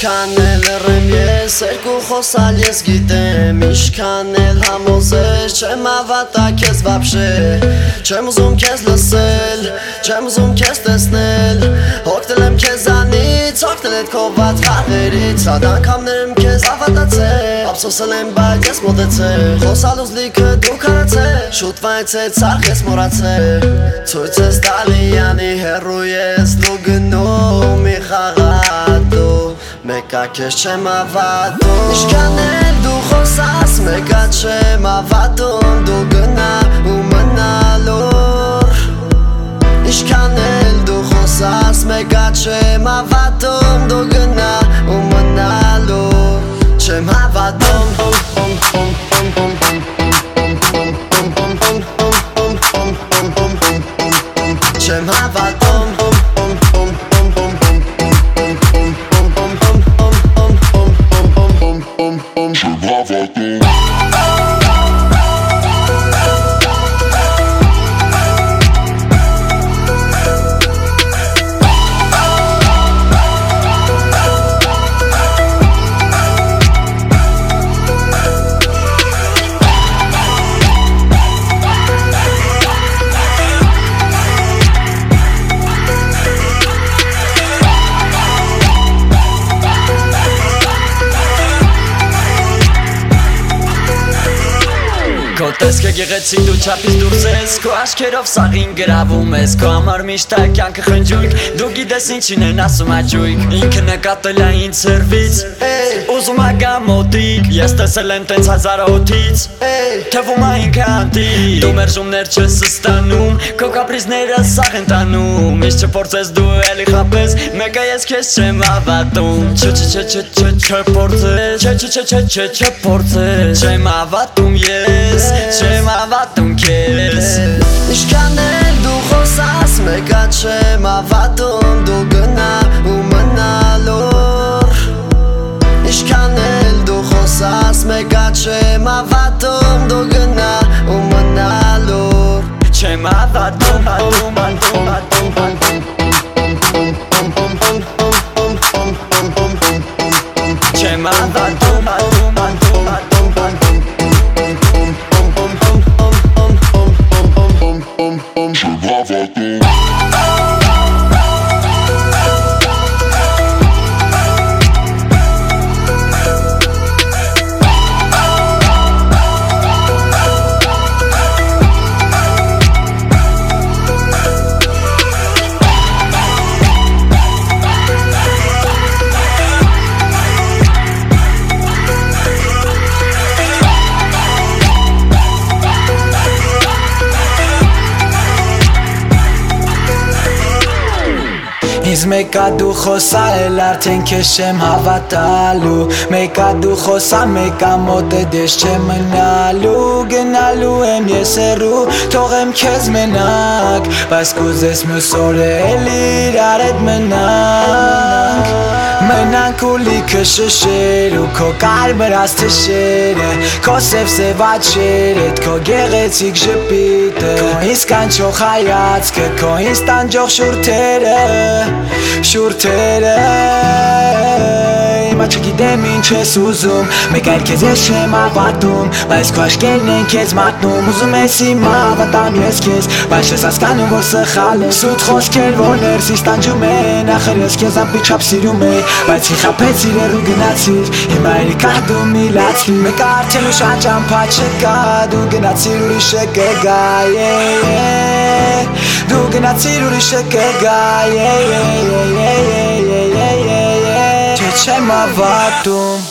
Ինչքան էլ ըռեմ ես, երկու խոսալ ես գիտեմ Ինչքան էլ համոզես, չեմ ավատա քեզ վաբշե Չեմ ուզում քեզ լսել, չեմ ուզում քեզ տեսնել Հոգնել եմ քեզանից, հոգնել էդ քո վատ խաղերից Հատ անգամներում քեզ ավատացել Ափսոսել եմ, բայց ես մոտեցել Խոսալ ուզլիքը դու քարացել Շուտ վայցեց արխ ես մորացել Ցույց ես տալի յանի հեռու ես դու գնում մի խաղատու Մեկա քեզ չեմ ավատում Ինչքան էլ դու խոսաս մեկա չեմ ավատում Դու գնա ու մնալուր Ինչքան էլ դու խոսաս մեկա չեմ ավատում Դու գնա ու մնալուր Չեմ ավատում Չեմ հավատում Քո տեսքը գեղեցիկ դու չափից դուրս ես Քո աչքերով սաղին գրավում ես Քո համար միշտ է կյանքը խնջույք Դու գիտես ինչին են ասում աճույք Ինքը նկատել է ինձ սրվից Ուզում ա գա մոտիկ Ես տեսել եմ տենց հազարոթից Թվում ա ինքը անտիկ Դու մերժումներ չես ստանում Քո կապրիզները սաղ են տանում Միշտ չփորձես դու էլի խապես Մեկը ես քեզ չեմ ավատում Չփորձես Չեմ ավատում ես Չեմ ավատում քեզ Ինչքան էլ դու խոսաս մեկա չեմ ավատում Դու գնա ու մնալուր Ինչքան էլ դու խոսաս մեկա չեմ ավատում Դու գնա ու մնալուր Չեմ ավատում Չեմ ավատում Ինձ մեկա դու խոսալ էլ արդեն քեզ չեմ հավատալու Մեկա դու խոսալ մեկա մոտ է դες չեմ մնալու Գնալու եմ ես հեռու թողեմ քեզ մենակ Բայց կուզես մյուս օրը էլ իրար հետ մնանք Մնանք ու լիքը շշեր ու քո կարմրած թշերը Քո սև աչքերդ քո գեղեցիկ ժպիտը Քո ինձ կանչող հայացքը քո ինձ տանջող շուրթերը Հիմա չգիտեմ ինչ ես ուզում Մեկ այլ քեզ ես չեմ ավատում Բայց քո աչքերն են քեզ մատնում Ուզում ես հիմա ավատամ ես քեզ Բայց չես հասկանում որ սխալ ես Սուտ խոսքեր որ ներսից տանջում են Ախր ես քեզ ամպի չափ սիրում էի Բայց խիխափեցիր հեռու գնացիր Հիմա երիքա դու միլացիր Մեկ արդեն ու շատ ճամփա չկա Դու գնացիր ուրիշը կգա Դու գնացիր ուրիշը կգա Չեմ ավատում